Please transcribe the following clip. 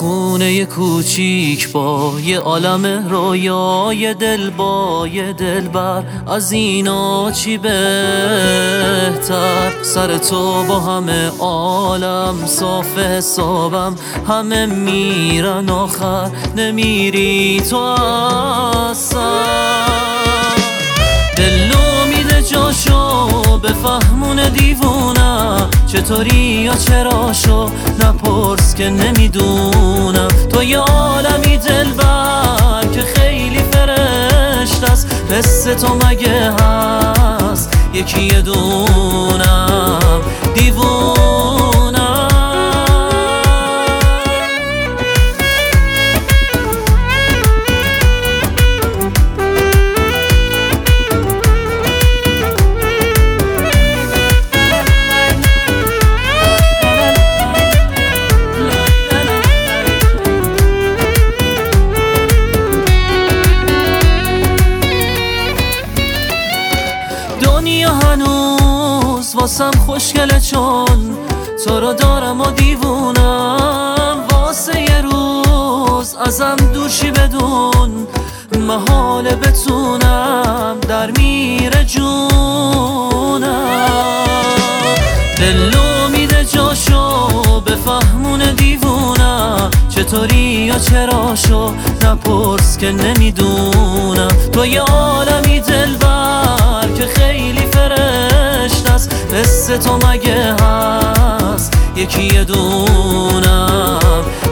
خونه کوچیک با یه عالم رویای دل با یه دلبر، از اینا چی بهتر؟ سر تو با همه عالم صاف حسابم، همه میرن آخر نمیری تو اصلا. دلو میده جاشو به فهمون دیوونم، چطوری یا چراشو نپرس که نمیدونم. تو یه عالمی دلبر که خیلی فرشت است، مثل تو مگه هست یکی یه دونم دیوونم. دنیا هنوز واسم خوشگله چون تو رو دارم و دیوونم. واسه یه روز ازم دورشی بدون محاله بتونم در میره جونم. دلو میده جاشو به فهمون دیوونم، چطوری یا چراشو نپرس که نمیدونم. تو یه عالمی دلبر که خیلی فرشت است، مثل تو مگه هست یکی یه دونم